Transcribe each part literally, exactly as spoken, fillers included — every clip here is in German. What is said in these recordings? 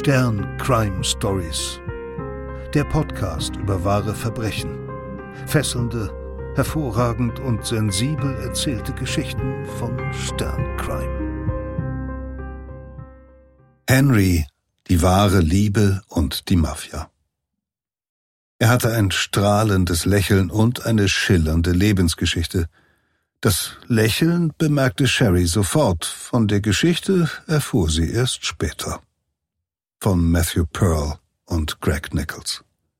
Stern Crime Stories. Der Podcast über wahre Verbrechen. Fesselnde, hervorragend und sensibel erzählte Geschichten von Stern Crime. Henry, die wahre Liebe und die Mafia. Er hatte ein strahlendes Lächeln und eine schillernde Lebensgeschichte. Das Lächeln bemerkte Sherry sofort, von der Geschichte erfuhr sie erst später. Von Matthew Pearl und Greg Nichols.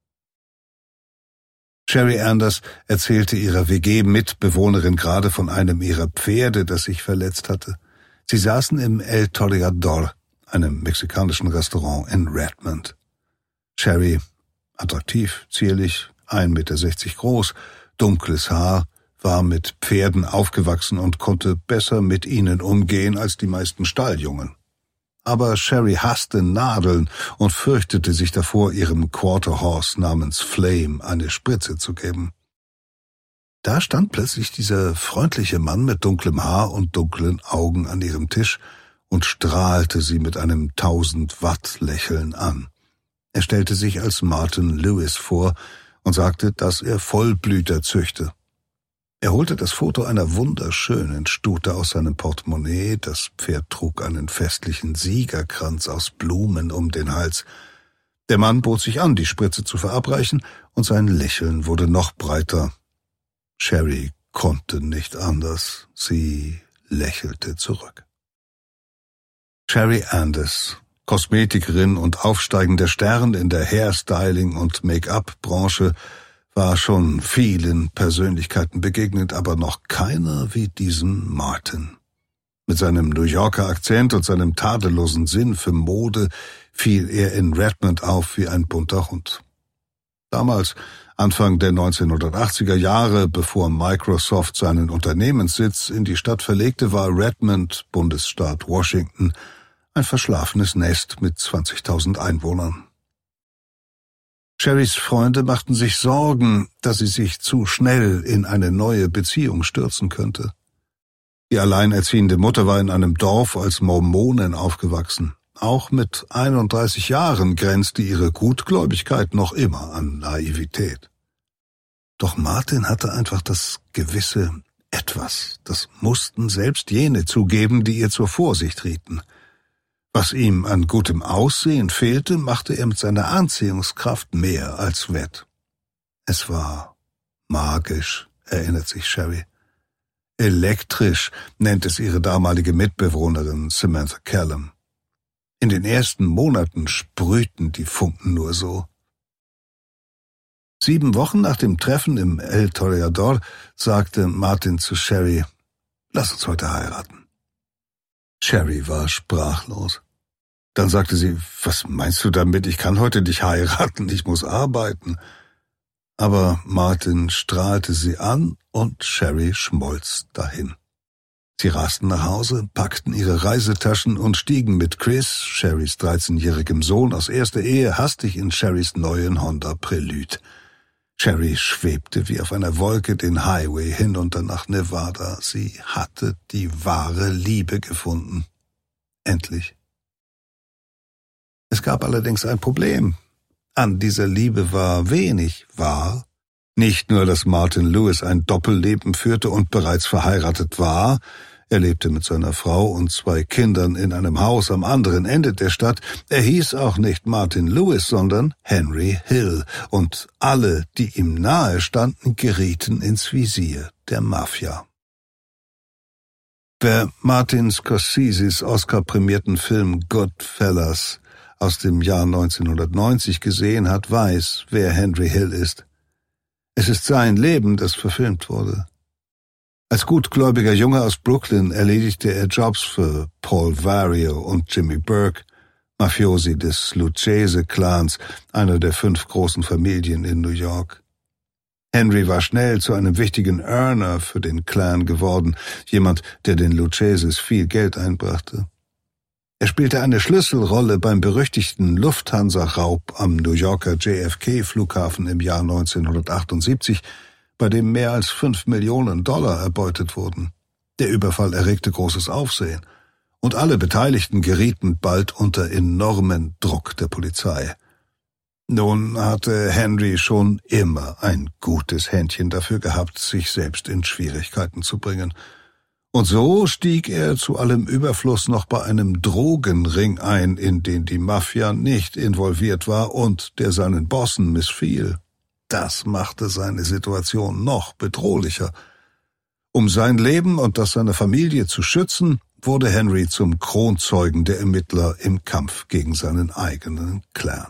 Sherry Anders erzählte ihrer W G-Mitbewohnerin gerade von einem ihrer Pferde, das sich verletzt hatte. Sie saßen im El Toreador, einem mexikanischen Restaurant in Redmond. Sherry, attraktiv, zierlich, ein Meter sechzig groß, dunkles Haar, war mit Pferden aufgewachsen und konnte besser mit ihnen umgehen als die meisten Stalljungen. Aber Sherry hasste Nadeln und fürchtete sich davor, ihrem Quarter Horse namens Flame eine Spritze zu geben. Da stand plötzlich dieser freundliche Mann mit dunklem Haar und dunklen Augen an ihrem Tisch und strahlte sie mit einem tausend-Watt-Lächeln an. Er stellte sich als Martin Lewis vor und sagte, dass er Vollblüter züchte. Er holte das Foto einer wunderschönen Stute aus seinem Portemonnaie, das Pferd trug einen festlichen Siegerkranz aus Blumen um den Hals. Der Mann bot sich an, die Spritze zu verabreichen, und sein Lächeln wurde noch breiter. Sherry konnte nicht anders, sie lächelte zurück. Sherry Anders, Kosmetikerin und aufsteigender Stern in der Hairstyling- und Make-up-Branche, war schon vielen Persönlichkeiten begegnet, aber noch keiner wie diesem Martin. Mit seinem New Yorker Akzent und seinem tadellosen Sinn für Mode fiel er in Redmond auf wie ein bunter Hund. Damals, Anfang der neunzehnhundertachtziger Jahre, bevor Microsoft seinen Unternehmenssitz in die Stadt verlegte, war Redmond, Bundesstaat Washington, ein verschlafenes Nest mit zwanzigtausend Einwohnern. Sherrys Freunde machten sich Sorgen, dass sie sich zu schnell in eine neue Beziehung stürzen könnte. Die alleinerziehende Mutter war in einem Dorf als Mormonin aufgewachsen. Auch mit einunddreißig Jahren grenzte ihre Gutgläubigkeit noch immer an Naivität. Doch Martin hatte einfach das gewisse Etwas, das mussten selbst jene zugeben, die ihr zur Vorsicht rieten. Was ihm an gutem Aussehen fehlte, machte er mit seiner Anziehungskraft mehr als wett. Es war magisch, erinnert sich Sherry. Elektrisch nennt es ihre damalige Mitbewohnerin Samantha Callum. In den ersten Monaten sprühten die Funken nur so. Sieben Wochen nach dem Treffen im El Toreador sagte Martin zu Sherry, »Lass uns heute heiraten.« Sherry war sprachlos. Dann sagte sie, »Was meinst du damit? Ich kann heute nicht heiraten, ich muss arbeiten.« Aber Martin strahlte sie an und Sherry schmolz dahin. Sie rasten nach Hause, packten ihre Reisetaschen und stiegen mit Chris, Sherrys dreizehnjährigem Sohn aus erster Ehe, hastig in Sherrys neuen Honda Prelude. Sherry schwebte wie auf einer Wolke den Highway hinunter nach Nevada. Sie hatte die wahre Liebe gefunden. Endlich. Es gab allerdings ein Problem. An dieser Liebe war wenig wahr. Nicht nur, dass Martin Lewis ein Doppelleben führte und bereits verheiratet war, er lebte mit seiner Frau und zwei Kindern in einem Haus am anderen Ende der Stadt, er hieß auch nicht Martin Lewis, sondern Henry Hill, und alle, die ihm nahe standen, gerieten ins Visier der Mafia. Wer Martin Scorseses Oscar-prämierten Film Goodfellas aus dem Jahr neunzehnhundertneunzig gesehen hat, weiß, wer Henry Hill ist. Es ist sein Leben, das verfilmt wurde. Als gutgläubiger Junge aus Brooklyn erledigte er Jobs für Paul Vario und Jimmy Burke, Mafiosi des Lucchese-Clans, einer der fünf großen Familien in New York. Henry war schnell zu einem wichtigen Earner für den Clan geworden, jemand, der den Luccheses viel Geld einbrachte. Er spielte eine Schlüsselrolle beim berüchtigten Lufthansa-Raub am New Yorker J F K-Flughafen im Jahr neunzehnhundertachtundsiebzig, bei dem mehr als fünf Millionen Dollar erbeutet wurden. Der Überfall erregte großes Aufsehen. und alle Beteiligten gerieten bald unter enormen Druck der Polizei. Nun hatte Henry schon immer ein gutes Händchen dafür gehabt, sich selbst in Schwierigkeiten zu bringen. Und so stieg er zu allem Überfluss noch bei einem Drogenring ein, in den die Mafia nicht involviert war und der seinen Bossen missfiel. Das machte seine Situation noch bedrohlicher. Um sein Leben und das seiner Familie zu schützen, wurde Henry zum Kronzeugen der Ermittler im Kampf gegen seinen eigenen Clan.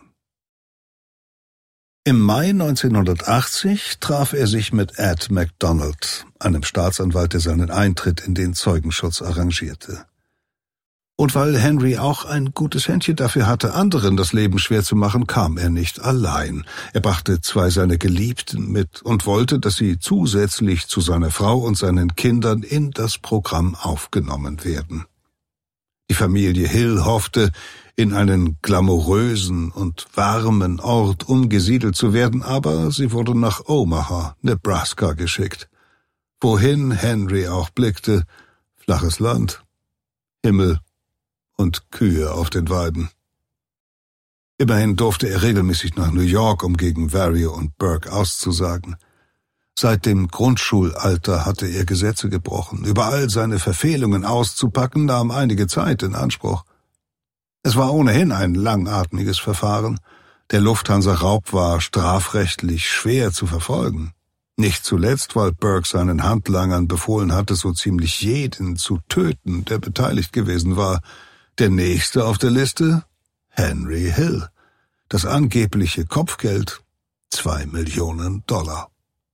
Im Mai neunzehnhundertachtzig traf er sich mit Ed McDonald, einem Staatsanwalt, der seinen Eintritt in den Zeugenschutz arrangierte. Und weil Henry auch ein gutes Händchen dafür hatte, anderen das Leben schwer zu machen, kam er nicht allein. Er brachte zwei seiner Geliebten mit und wollte, dass sie zusätzlich zu seiner Frau und seinen Kindern in das Programm aufgenommen werden. Die Familie Hill hoffte, in einen glamourösen und warmen Ort umgesiedelt zu werden, aber sie wurde nach Omaha, Nebraska geschickt. Wohin Henry auch blickte, flaches Land, Himmel und Kühe auf den Weiden. Immerhin durfte er regelmäßig nach New York, um gegen Vario und Burke auszusagen. Seit dem Grundschulalter hatte er Gesetze gebrochen. Überall seine Verfehlungen auszupacken, nahm einige Zeit in Anspruch. Es war ohnehin ein langatmiges Verfahren. Der Lufthansa-Raub war strafrechtlich schwer zu verfolgen. Nicht zuletzt, weil Burke seinen Handlangern befohlen hatte, so ziemlich jeden zu töten, der beteiligt gewesen war. Der nächste auf der Liste? Henry Hill. Das angebliche Kopfgeld? Zwei Millionen Dollar.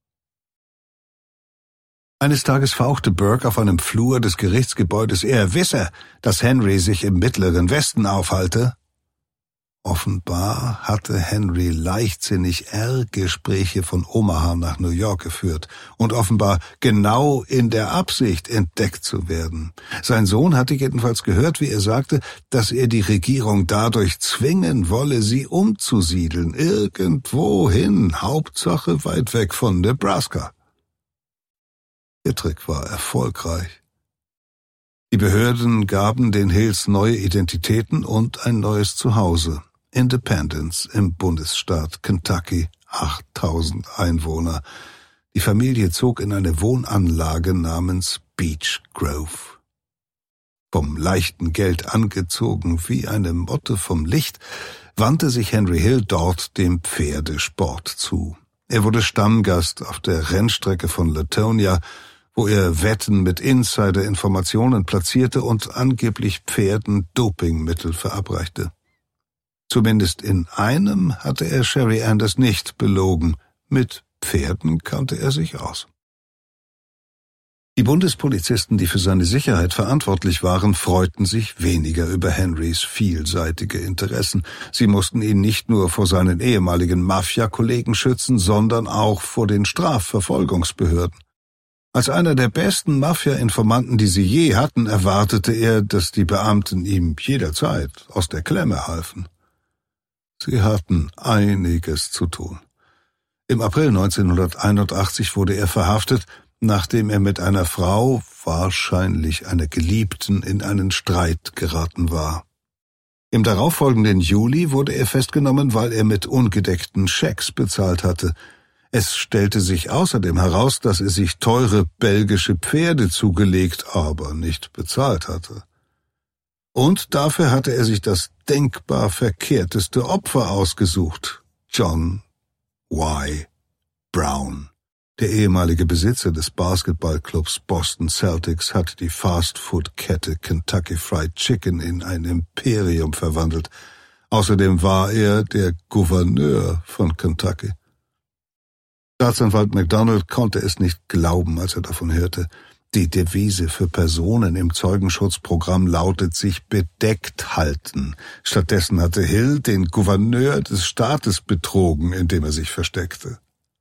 Eines Tages fauchte Burke auf einem Flur des Gerichtsgebäudes, er wisse, dass Henry sich im Mittleren Westen aufhalte. Offenbar hatte Henry leichtsinnig R-Gespräche von Omaha nach New York geführt und offenbar genau in der Absicht, entdeckt zu werden. Sein Sohn hatte jedenfalls gehört, wie er sagte, dass er die Regierung dadurch zwingen wolle, sie umzusiedeln, irgendwohin, Hauptsache weit weg von Nebraska. Ihr Trick war erfolgreich. Die Behörden gaben den Hills neue Identitäten und ein neues Zuhause. Independence im Bundesstaat Kentucky, achttausend Einwohner. Die Familie zog in eine Wohnanlage namens Beech Grove. Vom leichten Geld angezogen wie eine Motte vom Licht, wandte sich Henry Hill dort dem Pferdesport zu. Er wurde Stammgast auf der Rennstrecke von Latonia, wo er Wetten mit Insider-Informationen platzierte und angeblich Pferden Dopingmittel verabreichte. Zumindest in einem hatte er Sherry Anders nicht belogen. Mit Pferden kannte er sich aus. Die Bundespolizisten, die für seine Sicherheit verantwortlich waren, freuten sich weniger über Henrys vielseitige Interessen. Sie mussten ihn nicht nur vor seinen ehemaligen Mafia-Kollegen schützen, sondern auch vor den Strafverfolgungsbehörden. Als einer der besten Mafia-Informanten, die sie je hatten, erwartete er, dass die Beamten ihm jederzeit aus der Klemme halfen. Sie hatten einiges zu tun. Im April neunzehnhunderteinundachtzig wurde er verhaftet, nachdem er mit einer Frau, wahrscheinlich einer Geliebten, in einen Streit geraten war. Im darauffolgenden Juli wurde er festgenommen, weil er mit ungedeckten Schecks bezahlt hatte. Es stellte sich außerdem heraus, dass er sich teure belgische Pferde zugelegt, aber nicht bezahlt hatte. Und dafür hatte er sich das denkbar verkehrteste Opfer ausgesucht: John Y. Brown. Der ehemalige Besitzer des Basketballclubs Boston Celtics hatte die Fastfood-Kette Kentucky Fried Chicken in ein Imperium verwandelt. Außerdem war er der Gouverneur von Kentucky. Staatsanwalt McDonald konnte es nicht glauben, als er davon hörte. Die Devise für Personen im Zeugenschutzprogramm lautet: sich bedeckt halten. Stattdessen hatte Hill den Gouverneur des Staates betrogen, indem er sich versteckte.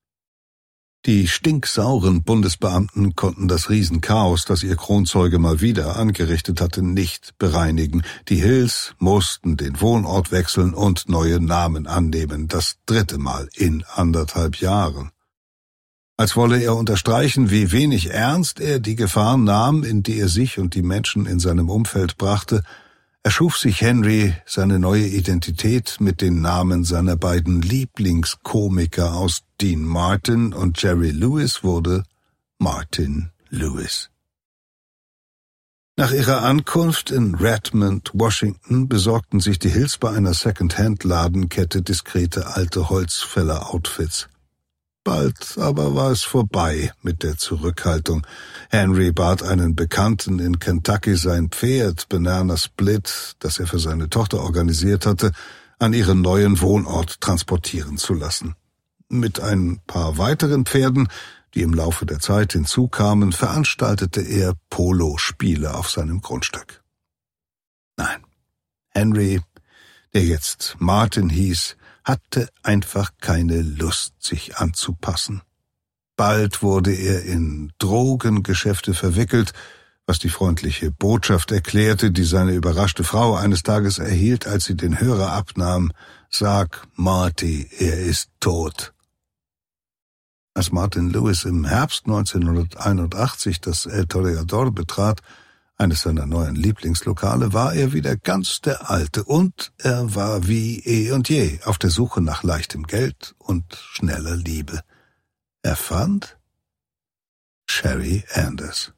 Die stinksauren Bundesbeamten konnten das Riesenchaos, das ihr Kronzeuge mal wieder angerichtet hatte, nicht bereinigen. Die Hills mussten den Wohnort wechseln und neue Namen annehmen, das dritte Mal in anderthalb Jahren. Als wolle er unterstreichen, wie wenig ernst er die Gefahr nahm, in die er sich und die Menschen in seinem Umfeld brachte, erschuf sich Henry seine neue Identität mit den Namen seiner beiden Lieblingskomiker aus. Dean Martin und Jerry Lewis wurde Martin Lewis. Nach ihrer Ankunft in Redmond, Washington, besorgten sich die Hills bei einer Second-Hand-Ladenkette diskrete alte Holzfäller-Outfits. Bald aber war es vorbei mit der Zurückhaltung. Henry bat einen Bekannten in Kentucky, sein Pferd Banana Split, das er für seine Tochter organisiert hatte, an ihren neuen Wohnort transportieren zu lassen. Mit ein paar weiteren Pferden, die im Laufe der Zeit hinzukamen, veranstaltete er Polospiele auf seinem Grundstück. Nein, Henry, der jetzt Martin hieß, hatte einfach keine Lust, sich anzupassen. Bald wurde er in Drogengeschäfte verwickelt, was die freundliche Botschaft erklärte, die seine überraschte Frau eines Tages erhielt, als sie den Hörer abnahm: »Sag Marty, er ist tot.« Als Martin Lewis im Herbst neunzehnhunderteinundachtzig das El Toreador betrat, eines seiner neuen Lieblingslokale, war er wieder ganz der Alte und er war wie eh und je auf der Suche nach leichtem Geld und schneller Liebe. Er fand Sherry Anders.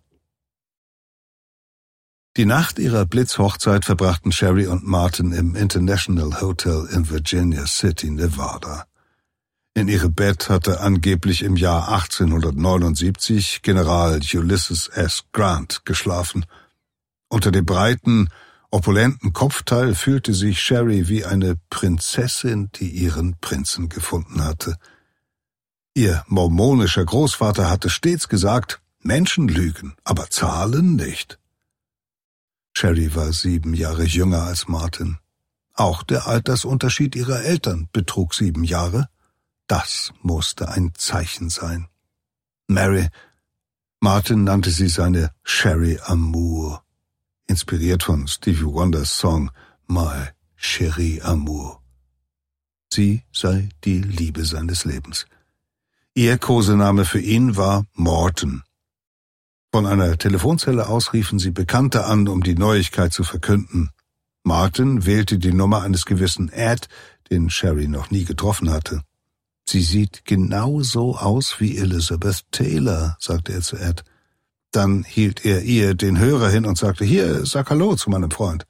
Die Nacht ihrer Blitzhochzeit verbrachten Sherry und Martin im International Hotel in Virginia City, Nevada. In ihrem Bett hatte angeblich im Jahr achtzehnhundertneunundsiebzig General Ulysses S. Grant geschlafen. Unter dem breiten, opulenten Kopfteil fühlte sich Sherry wie eine Prinzessin, die ihren Prinzen gefunden hatte. Ihr mormonischer Großvater hatte stets gesagt, Menschen lügen, aber Zahlen nicht. Sherry war sieben Jahre jünger als Martin. Auch der Altersunterschied ihrer Eltern betrug sieben Jahre. Das musste ein Zeichen sein. Mary, Martin nannte sie seine Sherry Amour, inspiriert von Stevie Wonders Song My Chérie Amour. Sie sei die Liebe seines Lebens. Ihr Kosename für ihn war Morton. Von einer Telefonzelle aus riefen sie Bekannte an, um die Neuigkeit zu verkünden. Martin wählte die Nummer eines gewissen Ed, den Sherry noch nie getroffen hatte. »Sie sieht genau so aus wie Elizabeth Taylor«, sagte er zu Ed. Dann hielt er ihr den Hörer hin und sagte, »Hier, sag Hallo zu meinem Freund.«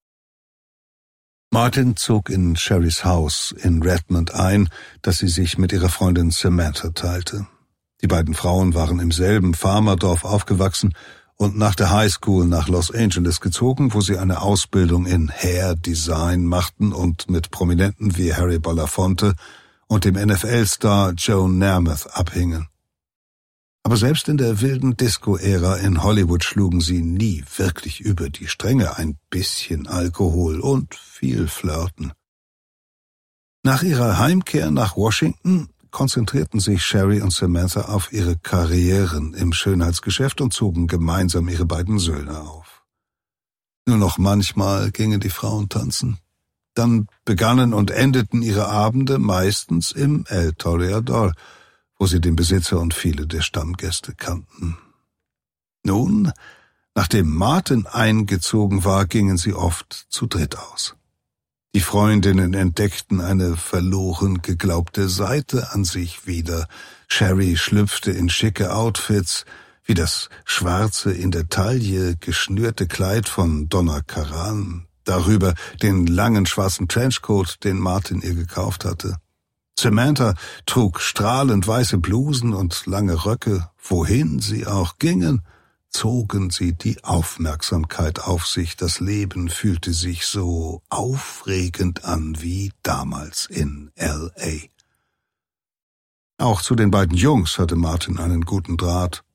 Martin zog in Sherrys Haus in Redmond ein, das sie sich mit ihrer Freundin Samantha teilte. Die beiden Frauen waren im selben Farmerdorf aufgewachsen und nach der High School nach Los Angeles gezogen, wo sie eine Ausbildung in Hair Design machten und mit Prominenten wie Harry Belafonte und dem N F L-Star Joe Namath abhingen. Aber selbst in der wilden Disco-Ära in Hollywood schlugen sie nie wirklich über die Stränge, ein bisschen Alkohol und viel Flirten. Nach ihrer Heimkehr nach Washington konzentrierten sich Sherry und Samantha auf ihre Karrieren im Schönheitsgeschäft und zogen gemeinsam ihre beiden Söhne auf. Nur noch manchmal gingen die Frauen tanzen. Dann begannen und endeten ihre Abende meistens im El Toreador, wo sie den Besitzer und viele der Stammgäste kannten. Nun, nachdem Martin eingezogen war, gingen sie oft zu dritt aus. Die Freundinnen entdeckten eine verloren geglaubte Seite an sich wieder. Sherry schlüpfte in schicke Outfits, wie das schwarze, in der Taille geschnürte Kleid von Donna Karan, darüber den langen schwarzen Trenchcoat, den Martin ihr gekauft hatte. Samantha trug strahlend weiße Blusen und lange Röcke. Wohin sie auch gingen, zogen sie die Aufmerksamkeit auf sich. Das Leben fühlte sich so aufregend an wie damals in L A. Auch zu den beiden Jungs hatte Martin einen guten Draht.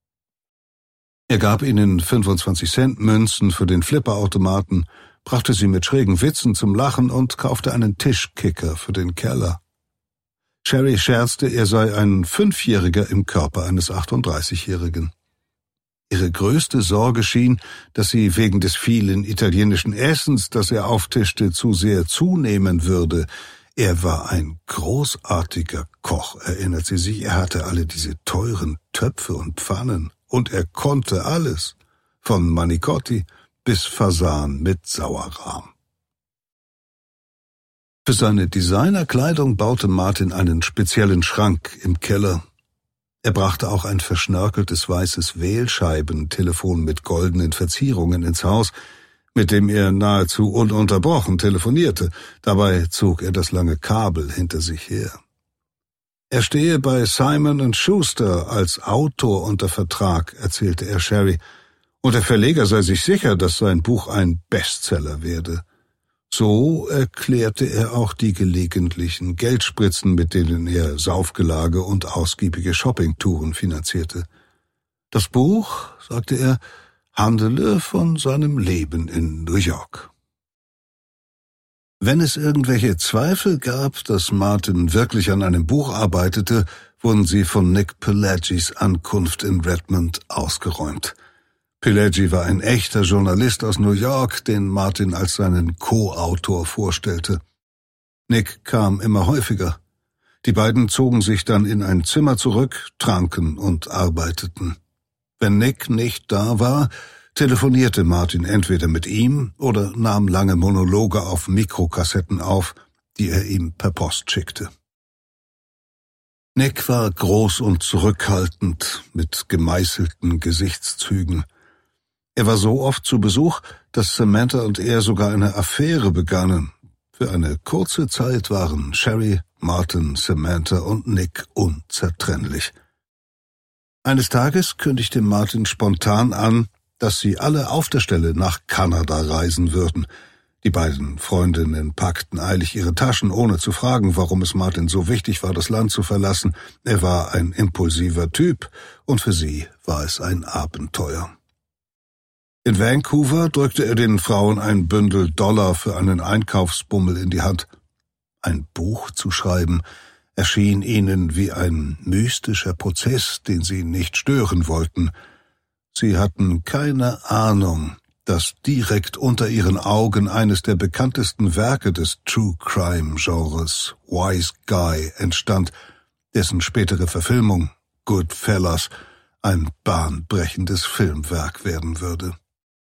Er gab ihnen fünfundzwanzig Cent Münzen für den Flipperautomaten, brachte sie mit schrägen Witzen zum Lachen und kaufte einen Tischkicker für den Keller. Sherry scherzte, er sei ein Fünfjähriger im Körper eines achtunddreißigjährigen. Ihre größte Sorge schien, dass sie wegen des vielen italienischen Essens, das er auftischte, zu sehr zunehmen würde. Er war ein großartiger Koch, erinnert sie sich. Er hatte alle diese teuren Töpfe und Pfannen. Und er konnte alles, von Manicotti bis Fasan mit Sauerrahm. Für seine Designerkleidung baute Martin einen speziellen Schrank im Keller. Er brachte auch ein verschnörkeltes weißes Wählscheibentelefon mit goldenen Verzierungen ins Haus, mit dem er nahezu ununterbrochen telefonierte. Dabei zog er das lange Kabel hinter sich her. Er stehe bei Simon and Schuster als Autor unter Vertrag, erzählte er Sherry, und der Verleger sei sich sicher, dass sein Buch ein Bestseller werde. So erklärte er auch die gelegentlichen Geldspritzen, mit denen er Saufgelage und ausgiebige Shoppingtouren finanzierte. Das Buch, sagte er, handele von seinem Leben in New York. Wenn es irgendwelche Zweifel gab, dass Martin wirklich an einem Buch arbeitete, wurden sie von Nick Pileggi's Ankunft in Redmond ausgeräumt. Pileggi war ein echter Journalist aus New York, den Martin als seinen Co-Autor vorstellte. Nick kam immer häufiger. Die beiden zogen sich dann in ein Zimmer zurück, tranken und arbeiteten. Wenn Nick nicht da war, telefonierte Martin entweder mit ihm oder nahm lange Monologe auf Mikrokassetten auf, die er ihm per Post schickte. Nick war groß und zurückhaltend, mit gemeißelten Gesichtszügen. Er war so oft zu Besuch, dass Samantha und er sogar eine Affäre begannen. Für eine kurze Zeit waren Sherry, Martin, Samantha und Nick unzertrennlich. Eines Tages kündigte Martin spontan an, dass sie alle auf der Stelle nach Kanada reisen würden. Die beiden Freundinnen packten eilig ihre Taschen, ohne zu fragen, warum es Martin so wichtig war, das Land zu verlassen. Er war ein impulsiver Typ, und für sie war es ein Abenteuer. In Vancouver drückte er den Frauen ein Bündel Dollar für einen Einkaufsbummel in die Hand. Ein Buch zu schreiben erschien ihnen wie ein mystischer Prozess, den sie nicht stören wollten. Sie hatten keine Ahnung, dass direkt unter ihren Augen eines der bekanntesten Werke des True-Crime-Genres, Wise Guy, entstand, dessen spätere Verfilmung, Goodfellas, ein bahnbrechendes Filmwerk werden würde.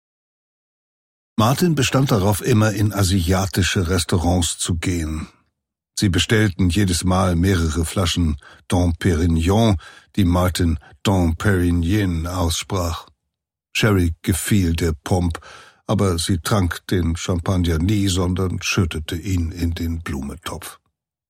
Martin bestand darauf, immer in asiatische Restaurants zu gehen. Sie bestellten jedes Mal mehrere Flaschen Dom Pérignon, die Martin Dom Pérignon aussprach. Sherry gefiel der Pomp, aber sie trank den Champagner nie, sondern schüttete ihn in den Blumentopf.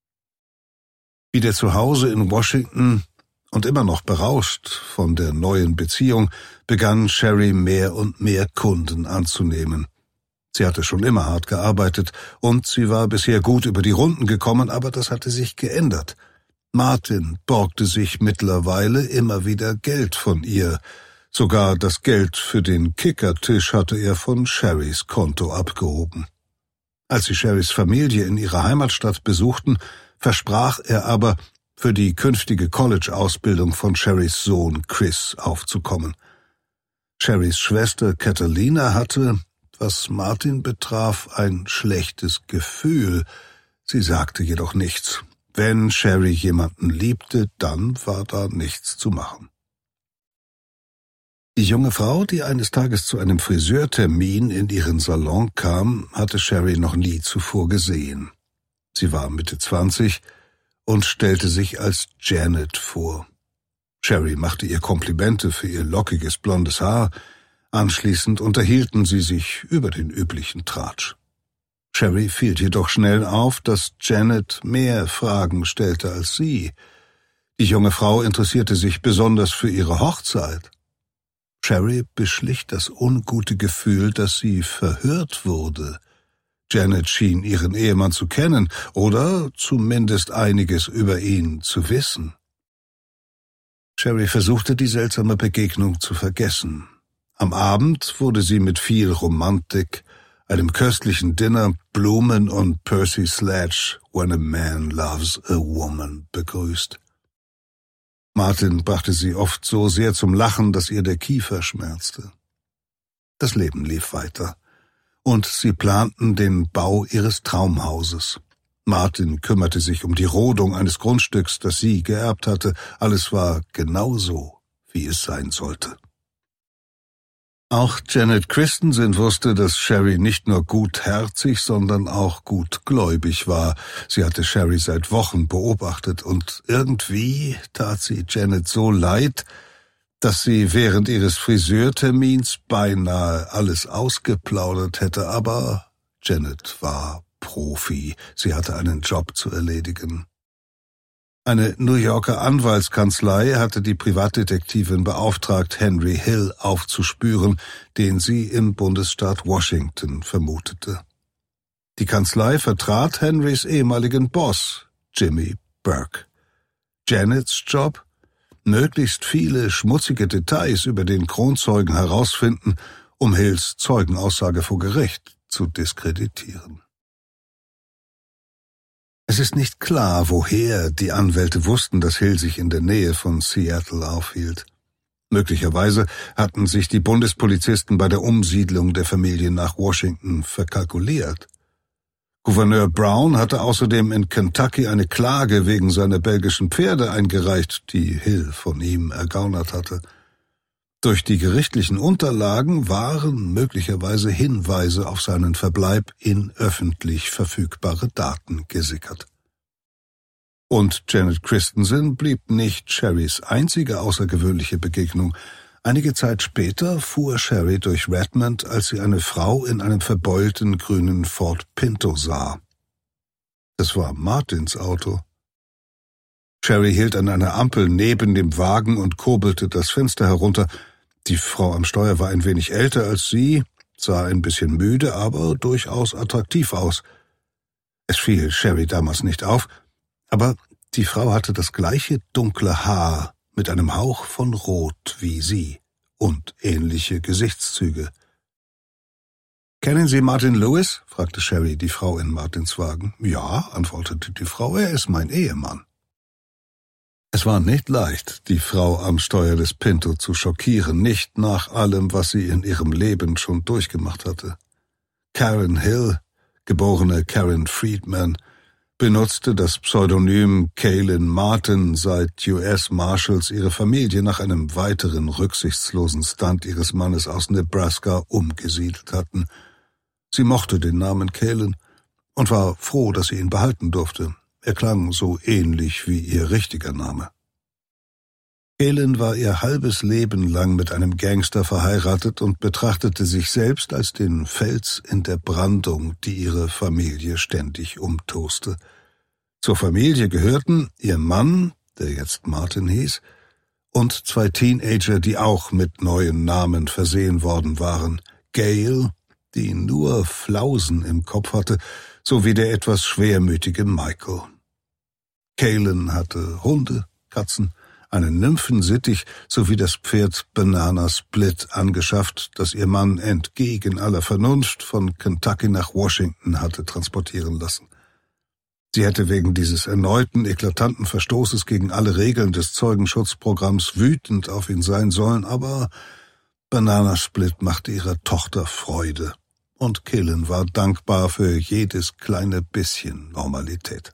Wieder zu Hause in Washington und immer noch berauscht von der neuen Beziehung, begann Sherry mehr und mehr Kunden anzunehmen. Sie hatte schon immer hart gearbeitet und sie war bisher gut über die Runden gekommen, aber das hatte sich geändert. Martin borgte sich mittlerweile immer wieder Geld von ihr. Sogar das Geld für den Kickertisch hatte er von Sherrys Konto abgehoben. Als sie Sherrys Familie in ihrer Heimatstadt besuchten, versprach er aber, für die künftige College-Ausbildung von Sherrys Sohn Chris aufzukommen. Sherrys Schwester Catalina hatte, was Martin betraf, ein schlechtes Gefühl. Sie sagte jedoch nichts. Wenn Sherry jemanden liebte, dann war da nichts zu machen. Die junge Frau, die eines Tages zu einem Friseurtermin in ihren Salon kam, hatte Sherry noch nie zuvor gesehen. Sie war Mitte zwanzig und stellte sich als Janet vor. Sherry machte ihr Komplimente für ihr lockiges blondes Haar. Anschließend unterhielten sie sich über den üblichen Tratsch. Sherry fiel jedoch schnell auf, dass Janet mehr Fragen stellte als sie. Die junge Frau interessierte sich besonders für ihre Hochzeit. Sherry beschlich das ungute Gefühl, dass sie verhört wurde. Janet schien ihren Ehemann zu kennen oder zumindest einiges über ihn zu wissen. Sherry versuchte, die seltsame Begegnung zu vergessen. Am Abend wurde sie mit viel Romantik, einem köstlichen Dinner, Blumen und Percy Sledge, When a Man Loves a Woman, begrüßt. Martin brachte sie oft so sehr zum Lachen, dass ihr der Kiefer schmerzte. Das Leben lief weiter, und sie planten den Bau ihres Traumhauses. Martin kümmerte sich um die Rodung eines Grundstücks, das sie geerbt hatte. Alles war genauso, wie es sein sollte. Auch Janet Christensen wusste, dass Sherry nicht nur gutherzig, sondern auch gutgläubig war. Sie hatte Sherry seit Wochen beobachtet und irgendwie tat sie Janet so leid, dass sie während ihres Friseurtermins beinahe alles ausgeplaudert hätte, aber Janet war Profi. Sie hatte einen Job zu erledigen. Eine New Yorker Anwaltskanzlei hatte die Privatdetektivin beauftragt, Henry Hill aufzuspüren, den sie im Bundesstaat Washington vermutete. Die Kanzlei vertrat Henrys ehemaligen Boss, Jimmy Burke. Janets Job? Möglichst viele schmutzige Details über den Kronzeugen herausfinden, um Hills Zeugenaussage vor Gericht zu diskreditieren. Es ist nicht klar, woher die Anwälte wussten, dass Hill sich in der Nähe von Seattle aufhielt. Möglicherweise hatten sich die Bundespolizisten bei der Umsiedlung der Familie nach Washington verkalkuliert. Gouverneur Brown hatte außerdem in Kentucky eine Klage wegen seiner belgischen Pferde eingereicht, die Hill von ihm ergaunert hatte. Durch die gerichtlichen Unterlagen waren möglicherweise Hinweise auf seinen Verbleib in öffentlich verfügbare Daten gesickert. Und Janet Christensen blieb nicht Sherrys einzige außergewöhnliche Begegnung. Einige Zeit später fuhr Sherry durch Redmond, als sie eine Frau in einem verbeulten grünen Ford Pinto sah. Das war Martins Auto. Sherry hielt an einer Ampel neben dem Wagen und kurbelte das Fenster herunter. Die Frau am Steuer war ein wenig älter als sie, sah ein bisschen müde, aber durchaus attraktiv aus. Es fiel Sherry damals nicht auf, aber die Frau hatte das gleiche dunkle Haar mit einem Hauch von Rot wie sie und ähnliche Gesichtszüge. »Kennen Sie Martin Lewis?« fragte Sherry die Frau in Martins Wagen. »Ja«, antwortete die Frau, »er ist mein Ehemann.« Es war nicht leicht, die Frau am Steuer des Pinto zu schockieren, nicht nach allem, was sie in ihrem Leben schon durchgemacht hatte. Karen Hill, geborene Karen Friedman, benutzte das Pseudonym Kaylin Martin, seit U S Marshals ihre Familie nach einem weiteren rücksichtslosen Stunt ihres Mannes aus Nebraska umgesiedelt hatten. Sie mochte den Namen Kaylin und war froh, dass sie ihn behalten durfte. Er klang so ähnlich wie ihr richtiger Name. Kaylin war ihr halbes Leben lang mit einem Gangster verheiratet und betrachtete sich selbst als den Fels in der Brandung, die ihre Familie ständig umtoste. Zur Familie gehörten ihr Mann, der jetzt Martin hieß, und zwei Teenager, die auch mit neuen Namen versehen worden waren. Gail, die nur Flausen im Kopf hatte, sowie der etwas schwermütige Michael. Kaylin hatte Hunde, Katzen, einen Nymphensittich sowie das Pferd Banana Split angeschafft, das ihr Mann entgegen aller Vernunft von Kentucky nach Washington hatte transportieren lassen. Sie hätte wegen dieses erneuten, eklatanten Verstoßes gegen alle Regeln des Zeugenschutzprogramms wütend auf ihn sein sollen, aber Banana Split machte ihrer Tochter Freude, und Kaylin war dankbar für jedes kleine bisschen Normalität.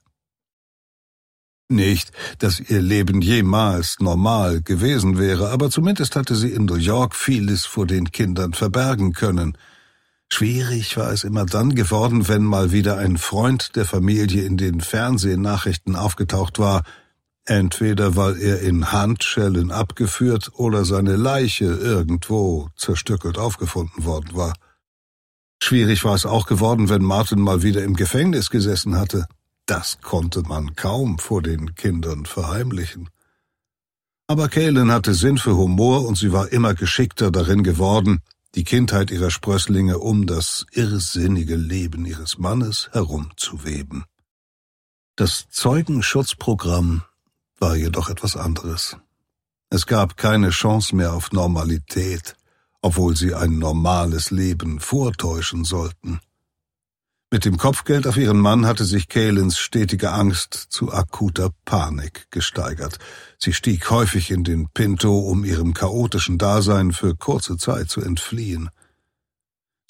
Nicht, dass ihr Leben jemals normal gewesen wäre, aber zumindest hatte sie in New York vieles vor den Kindern verbergen können. Schwierig war es immer dann geworden, wenn mal wieder ein Freund der Familie in den Fernsehnachrichten aufgetaucht war, entweder weil er in Handschellen abgeführt oder seine Leiche irgendwo zerstückelt aufgefunden worden war. Schwierig war es auch geworden, wenn Martin mal wieder im Gefängnis gesessen hatte. Das konnte man kaum vor den Kindern verheimlichen. Aber Kaylin hatte Sinn für Humor und sie war immer geschickter darin geworden, die Kindheit ihrer Sprösslinge um das irrsinnige Leben ihres Mannes herumzuweben. Das Zeugenschutzprogramm war jedoch etwas anderes. Es gab keine Chance mehr auf Normalität, obwohl sie ein normales Leben vortäuschen sollten. Mit dem Kopfgeld auf ihren Mann hatte sich Kaylins stetige Angst zu akuter Panik gesteigert. Sie stieg häufig in den Pinto, um ihrem chaotischen Dasein für kurze Zeit zu entfliehen.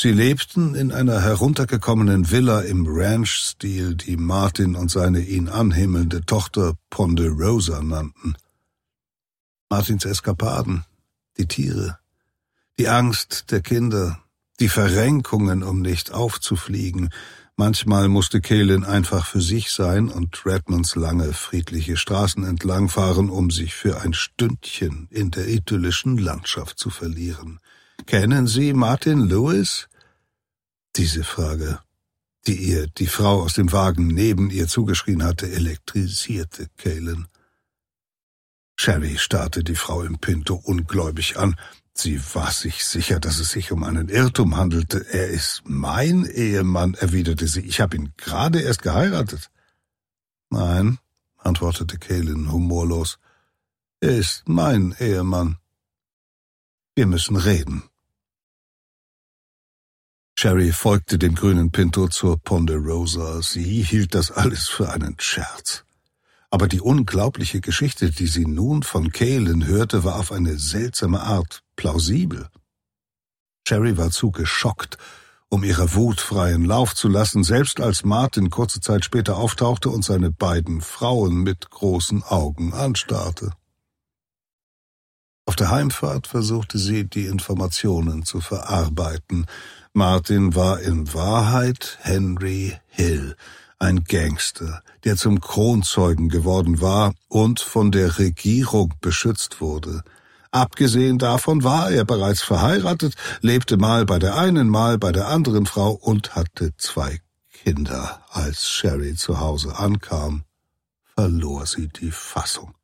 Sie lebten in einer heruntergekommenen Villa im Ranch-Stil, die Martin und seine ihn anhimmelnde Tochter Ponderosa nannten. Martins Eskapaden, die Tiere, die Angst der Kinder, die Verrenkungen, um nicht aufzufliegen. Manchmal musste Cailin einfach für sich sein und Redmonds lange, friedliche Straßen entlangfahren, um sich für ein Stündchen in der idyllischen Landschaft zu verlieren. »Kennen Sie Martin Lewis?« Diese Frage, die ihr die Frau aus dem Wagen neben ihr zugeschrien hatte, elektrisierte Cailin. Sherry starrte die Frau im Pinto ungläubig an. Sie war sich sicher, dass es sich um einen Irrtum handelte. »Er ist mein Ehemann«, erwiderte sie. »Ich habe ihn gerade erst geheiratet.« »Nein«, antwortete Cailin humorlos. »Er ist mein Ehemann. Wir müssen reden.« Sherry folgte dem grünen Pinto zur Ponderosa. Sie hielt das alles für einen Scherz. Aber die unglaubliche Geschichte, die sie nun von Cailin hörte, war auf eine seltsame Art plausibel. Sherry war zu geschockt, um ihrer Wut freien Lauf zu lassen, selbst als Martin kurze Zeit später auftauchte und seine beiden Frauen mit großen Augen anstarrte. Auf der Heimfahrt versuchte sie, die Informationen zu verarbeiten. Martin war in Wahrheit Henry Hill, ein Gangster, der zum Kronzeugen geworden war und von der Regierung beschützt wurde. Abgesehen davon war er bereits verheiratet, lebte mal bei der einen, mal bei der anderen Frau und hatte zwei Kinder. Als Sherry zu Hause ankam, verlor sie die Fassung.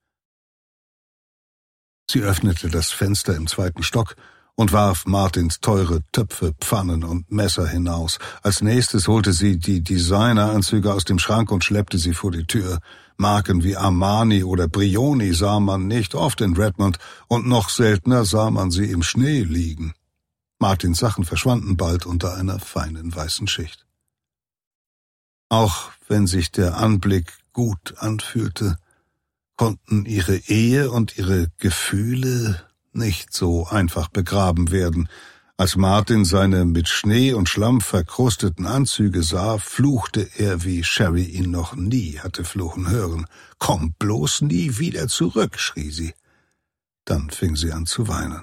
Sie öffnete das Fenster im zweiten Stock und warf Martins teure Töpfe, Pfannen und Messer hinaus. Als nächstes holte sie die Designeranzüge aus dem Schrank und schleppte sie vor die Tür. Marken wie Armani oder Brioni sah man nicht oft in Redmond, und noch seltener sah man sie im Schnee liegen. Martins Sachen verschwanden bald unter einer feinen weißen Schicht. Auch wenn sich der Anblick gut anfühlte, konnten ihre Ehe und ihre Gefühle nicht so einfach begraben werden. Als Martin seine mit Schnee und Schlamm verkrusteten Anzüge sah, fluchte er, wie Sherry ihn noch nie hatte fluchen hören. »Komm bloß nie wieder zurück«, schrie sie. Dann fing sie an zu weinen.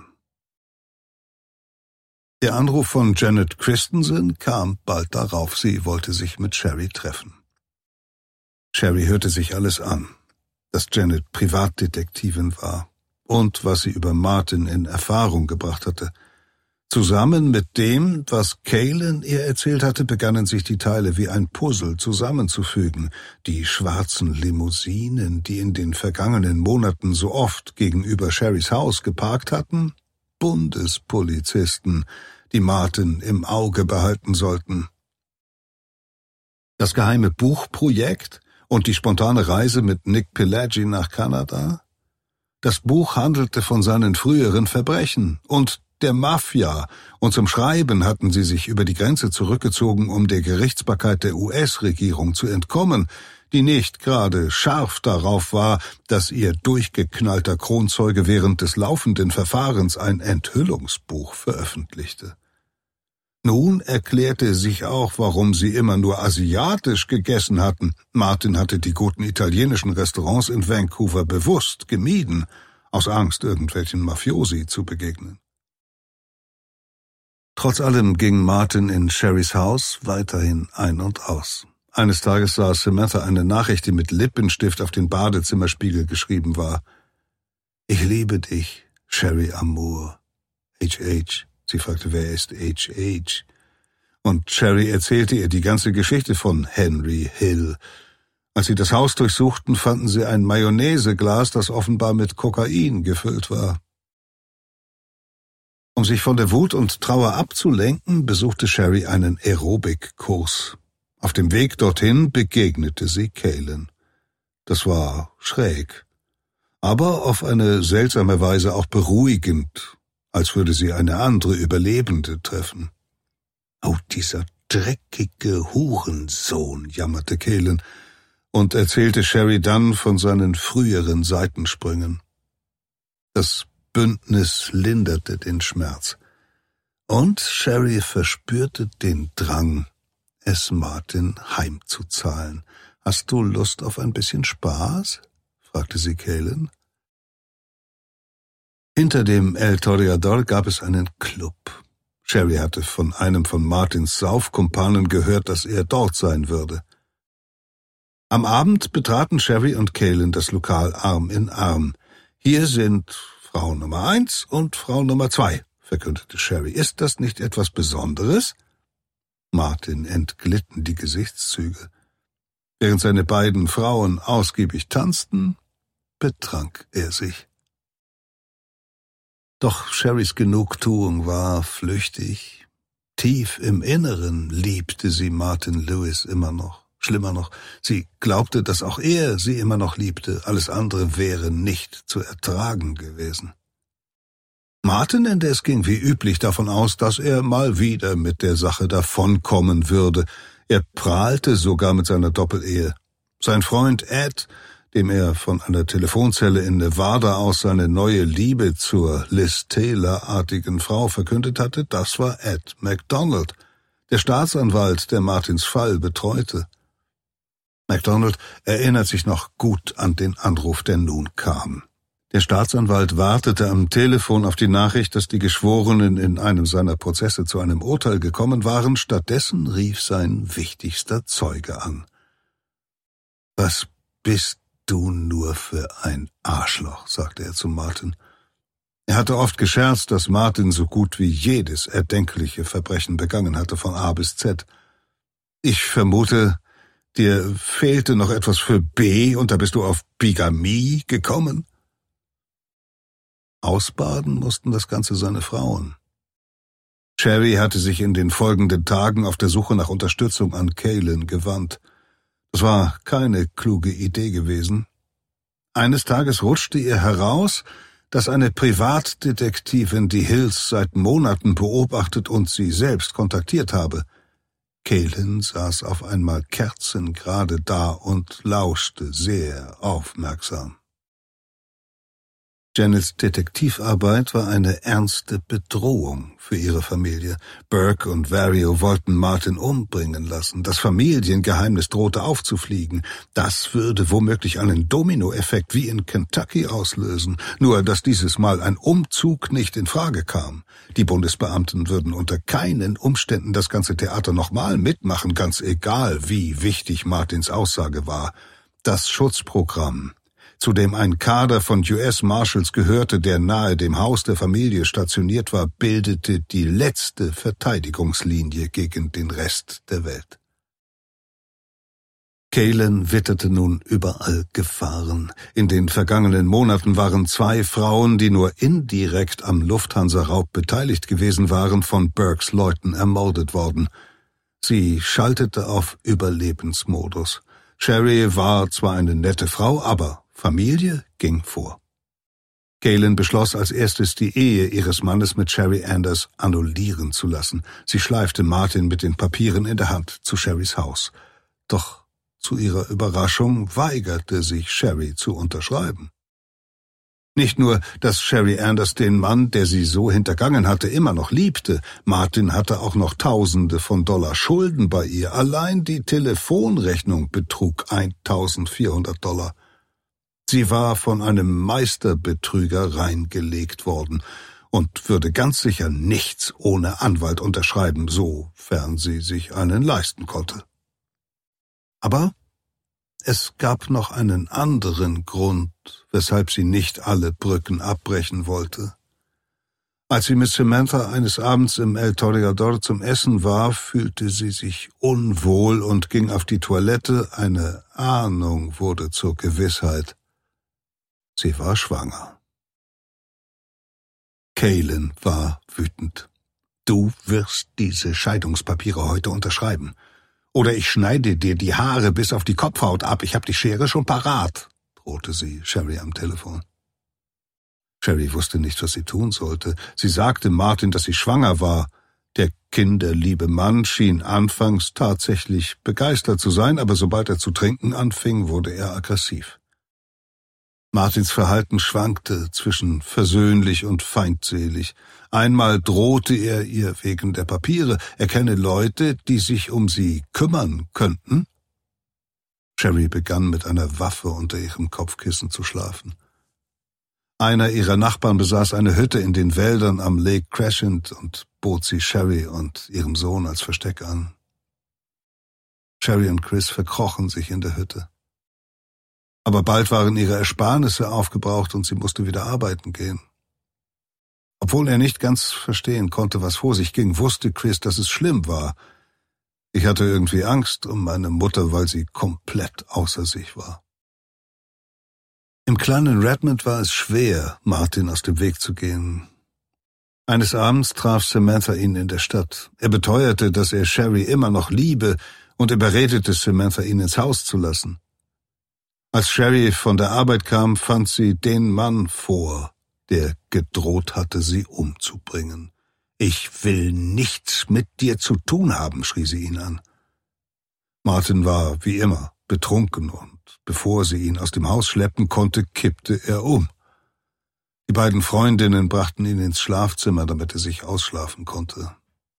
Der Anruf von Janet Christensen kam bald darauf. Sie wollte sich mit Sherry treffen. Sherry hörte sich alles an, dass Janet Privatdetektivin war und was sie über Martin in Erfahrung gebracht hatte. Zusammen mit dem, was Cailin ihr erzählt hatte, begannen sich die Teile wie ein Puzzle zusammenzufügen. Die schwarzen Limousinen, die in den vergangenen Monaten so oft gegenüber Sherrys Haus geparkt hatten, Bundespolizisten, die Martin im Auge behalten sollten. Das geheime Buchprojekt und die spontane Reise mit Nick Pileggi nach Kanada? Das Buch handelte von seinen früheren Verbrechen und der Mafia, und zum Schreiben hatten sie sich über die Grenze zurückgezogen, um der Gerichtsbarkeit der U S-Regierung zu entkommen, die nicht gerade scharf darauf war, dass ihr durchgeknallter Kronzeuge während des laufenden Verfahrens ein Enthüllungsbuch veröffentlichte. Nun erklärte sich auch, warum sie immer nur asiatisch gegessen hatten. Martin hatte die guten italienischen Restaurants in Vancouver bewusst gemieden, aus Angst, irgendwelchen Mafiosi zu begegnen. Trotz allem ging Martin in Sherrys Haus weiterhin ein und aus. Eines Tages sah Samantha eine Nachricht, die mit Lippenstift auf den Badezimmerspiegel geschrieben war. »Ich liebe dich, Sherry Amour. H H« Sie fragte, wer ist H H? Und Sherry erzählte ihr die ganze Geschichte von Henry Hill. Als sie das Haus durchsuchten, fanden sie ein Mayonnaiseglas, das offenbar mit Kokain gefüllt war. Um sich von der Wut und Trauer abzulenken, besuchte Sherry einen Aerobikkurs. Auf dem Weg dorthin begegnete sie Cailin. Das war schräg, aber auf eine seltsame Weise auch beruhigend, als würde sie eine andere Überlebende treffen. »Oh, dieser dreckige Hurensohn«, jammerte Cailin und erzählte Sherry dann von seinen früheren Seitensprüngen. Das Bündnis linderte den Schmerz. Und Sherry verspürte den Drang, es Martin heimzuzahlen. »Hast du Lust auf ein bisschen Spaß?« fragte sie Cailin. Hinter dem El Toreador gab es einen Club. Sherry hatte von einem von Martins Saufkumpanen gehört, dass er dort sein würde. Am Abend betraten Sherry und Cailin das Lokal Arm in Arm. »Hier sind Frau Nummer eins und Frau Nummer zwei«, verkündete Sherry. »Ist das nicht etwas Besonderes?« Martin entglitten die Gesichtszüge. Während seine beiden Frauen ausgiebig tanzten, betrank er sich. Doch Sherrys Genugtuung war flüchtig. Tief im Inneren liebte sie Martin Lewis immer noch. Schlimmer noch, sie glaubte, dass auch er sie immer noch liebte. Alles andere wäre nicht zu ertragen gewesen. Martin indes ging wie üblich davon aus, dass er mal wieder mit der Sache davonkommen würde. Er prahlte sogar mit seiner Doppelehe. Sein Freund Ed, dem er von einer Telefonzelle in Nevada aus seine neue Liebe zur Liz Taylor-artigen Frau verkündet hatte, das war Ed MacDonald, der Staatsanwalt, der Martins Fall betreute. MacDonald erinnert sich noch gut an den Anruf, der nun kam. Der Staatsanwalt wartete am Telefon auf die Nachricht, dass die Geschworenen in einem seiner Prozesse zu einem Urteil gekommen waren. Stattdessen rief sein wichtigster Zeuge an. »Was bist du nur für ein Arschloch«, sagte er zu Martin. Er hatte oft gescherzt, dass Martin so gut wie jedes erdenkliche Verbrechen begangen hatte, von A bis Z. »Ich vermute, dir fehlte noch etwas für B und da bist du auf Bigamie gekommen?« Ausbaden mussten das Ganze seine Frauen. Sherry hatte sich in den folgenden Tagen auf der Suche nach Unterstützung an Cailin gewandt. Das war keine kluge Idee gewesen. Eines Tages rutschte ihr heraus, dass eine Privatdetektivin die Hills seit Monaten beobachtet und sie selbst kontaktiert habe. Cailin saß auf einmal kerzengerade da und lauschte sehr aufmerksam. Janets Detektivarbeit war eine ernste Bedrohung für ihre Familie. Burke und Vario wollten Martin umbringen lassen. Das Familiengeheimnis drohte aufzufliegen. Das würde womöglich einen Dominoeffekt wie in Kentucky auslösen. Nur, dass dieses Mal ein Umzug nicht in Frage kam. Die Bundesbeamten würden unter keinen Umständen das ganze Theater nochmal mitmachen, ganz egal, wie wichtig Martins Aussage war. Das Schutzprogramm, zu dem ein Kader von U S Marshals gehörte, der nahe dem Haus der Familie stationiert war, bildete die letzte Verteidigungslinie gegen den Rest der Welt. Cailin witterte nun überall Gefahren. In den vergangenen Monaten waren zwei Frauen, die nur indirekt am Lufthansa-Raub beteiligt gewesen waren, von Burkes Leuten ermordet worden. Sie schaltete auf Überlebensmodus. Sherry war zwar eine nette Frau, aber Familie ging vor. Cailin beschloss als erstes, die Ehe ihres Mannes mit Sherry Anders annullieren zu lassen. Sie schleifte Martin mit den Papieren in der Hand zu Sherrys Haus. Doch zu ihrer Überraschung weigerte sich Sherry zu unterschreiben. Nicht nur, dass Sherry Anders den Mann, der sie so hintergangen hatte, immer noch liebte, Martin hatte auch noch Tausende von Dollar Schulden bei ihr. Allein die Telefonrechnung betrug eintausendvierhundert Dollar. Sie war von einem Meisterbetrüger reingelegt worden und würde ganz sicher nichts ohne Anwalt unterschreiben, sofern sie sich einen leisten konnte. Aber es gab noch einen anderen Grund, weshalb sie nicht alle Brücken abbrechen wollte. Als sie mit Samantha eines Abends im El Toreador zum Essen war, fühlte sie sich unwohl und ging auf die Toilette. Eine Ahnung wurde zur Gewissheit. Sie war schwanger. Cailin war wütend. »Du wirst diese Scheidungspapiere heute unterschreiben. Oder ich schneide dir die Haare bis auf die Kopfhaut ab. Ich hab die Schere schon parat«, drohte sie Sherry am Telefon. Sherry wusste nicht, was sie tun sollte. Sie sagte Martin, dass sie schwanger war. Der kinderliebe Mann schien anfangs tatsächlich begeistert zu sein, aber sobald er zu trinken anfing, wurde er aggressiv. Martins Verhalten schwankte zwischen versöhnlich und feindselig. Einmal drohte er ihr wegen der Papiere, er kenne Leute, die sich um sie kümmern könnten. Sherry begann mit einer Waffe unter ihrem Kopfkissen zu schlafen. Einer ihrer Nachbarn besaß eine Hütte in den Wäldern am Lake Crescent und bot sie Sherry und ihrem Sohn als Versteck an. Sherry und Chris verkrochen sich in der Hütte. Aber bald waren ihre Ersparnisse aufgebraucht und sie musste wieder arbeiten gehen. Obwohl er nicht ganz verstehen konnte, was vor sich ging, wusste Chris, dass es schlimm war. Ich hatte irgendwie Angst um meine Mutter, weil sie komplett außer sich war. Im kleinen Redmond war es schwer, Martin aus dem Weg zu gehen. Eines Abends traf Samantha ihn in der Stadt. Er beteuerte, dass er Sherry immer noch liebe, und überredete Samantha, ihn ins Haus zu lassen. Als Sherry von der Arbeit kam, fand sie den Mann vor, der gedroht hatte, sie umzubringen. »Ich will nichts mit dir zu tun haben«, schrie sie ihn an. Martin war, wie immer, betrunken und bevor sie ihn aus dem Haus schleppen konnte, kippte er um. Die beiden Freundinnen brachten ihn ins Schlafzimmer, damit er sich ausschlafen konnte.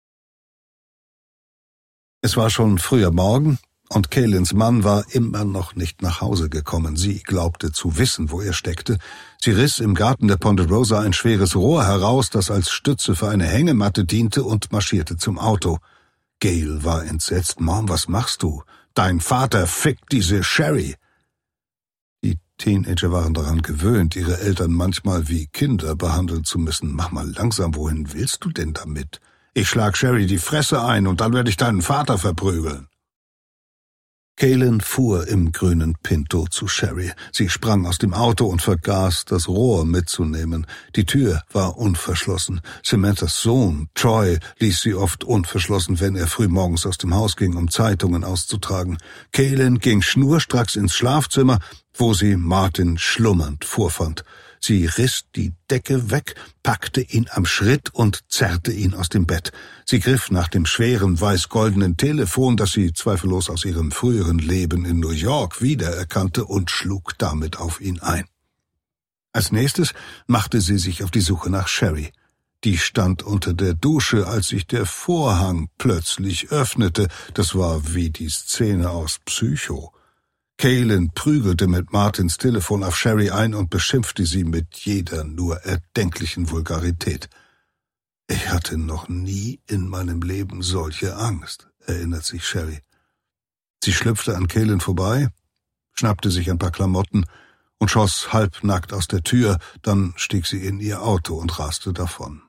Es war schon früher Morgen, und Kaylins Mann war immer noch nicht nach Hause gekommen. Sie glaubte zu wissen, wo er steckte. Sie riss im Garten der Ponderosa ein schweres Rohr heraus, das als Stütze für eine Hängematte diente, und marschierte zum Auto. Gail war entsetzt. »Mom, was machst du? Dein Vater fickt diese Sherry!« Die Teenager waren daran gewöhnt, ihre Eltern manchmal wie Kinder behandeln zu müssen. »Mach mal langsam, wohin willst du denn damit? Ich schlag Sherry die Fresse ein und dann werde ich deinen Vater verprügeln.« Kaylin fuhr im grünen Pinto zu Sherry. Sie sprang aus dem Auto und vergaß, das Rohr mitzunehmen. Die Tür war unverschlossen. Samanthas Sohn, Troy, ließ sie oft unverschlossen, wenn er frühmorgens aus dem Haus ging, um Zeitungen auszutragen. Kaylin ging schnurstracks ins Schlafzimmer, wo sie Martin schlummernd vorfand. Sie riss die Decke weg, packte ihn am Schritt und zerrte ihn aus dem Bett. Sie griff nach dem schweren weiß-goldenen Telefon, das sie zweifellos aus ihrem früheren Leben in New York wiedererkannte, und schlug damit auf ihn ein. Als nächstes machte sie sich auf die Suche nach Sherry. Die stand unter der Dusche, als sich der Vorhang plötzlich öffnete. Das war wie die Szene aus Psycho. Kaylin prügelte mit Martins Telefon auf Sherry ein und beschimpfte sie mit jeder nur erdenklichen Vulgarität. »Ich hatte noch nie in meinem Leben solche Angst«, erinnert sich Sherry. Sie schlüpfte an Kaylin vorbei, schnappte sich ein paar Klamotten und schoss halbnackt aus der Tür, dann stieg sie in ihr Auto und raste davon.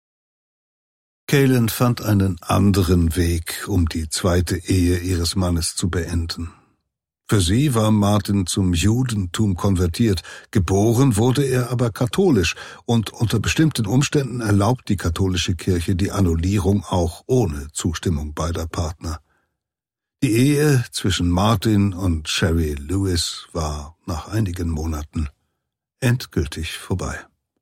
Kaylin fand einen anderen Weg, um die zweite Ehe ihres Mannes zu beenden. Für sie war Martin zum Judentum konvertiert, geboren wurde er aber katholisch, und unter bestimmten Umständen erlaubt die katholische Kirche die Annullierung auch ohne Zustimmung beider Partner. Die Ehe zwischen Martin und Sherry Lewis war nach einigen Monaten endgültig vorbei.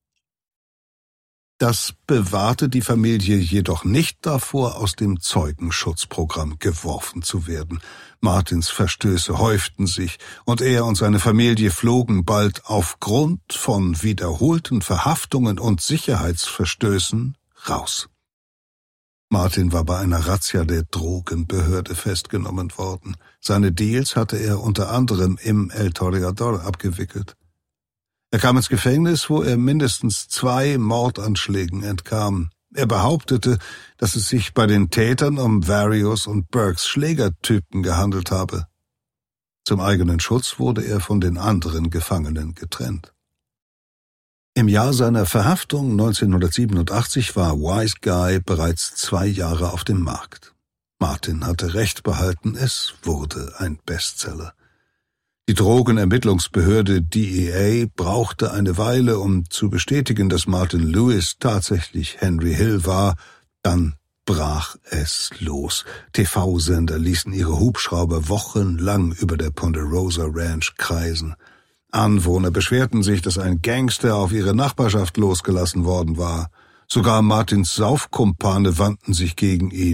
Das bewahrte die Familie jedoch nicht davor, aus dem Zeugenschutzprogramm geworfen zu werden. Martins Verstöße häuften sich, und er und seine Familie flogen bald aufgrund von wiederholten Verhaftungen und Sicherheitsverstößen raus. Martin war bei einer Razzia der Drogenbehörde festgenommen worden. Seine Deals hatte er unter anderem im El Toreador abgewickelt. Er kam ins Gefängnis, wo er mindestens zwei Mordanschlägen entkam. Er behauptete, dass es sich bei den Tätern um Various und Burkes Schlägertypen gehandelt habe. Zum eigenen Schutz wurde er von den anderen Gefangenen getrennt. Im Jahr seiner Verhaftung neunzehnhundertsiebenundachtzig war Wise Guy bereits zwei Jahre auf dem Markt. Martin hatte recht behalten, es wurde ein Bestseller. Die Drogenermittlungsbehörde D E A brauchte eine Weile, um zu bestätigen, dass Martin Lewis tatsächlich Henry Hill war. Dann brach es los. T V-Sender ließen ihre Hubschrauber wochenlang über der Ponderosa Ranch kreisen. Anwohner beschwerten sich, dass ein Gangster auf ihre Nachbarschaft losgelassen worden war. Sogar Martins Saufkumpane wandten sich gegen ihn.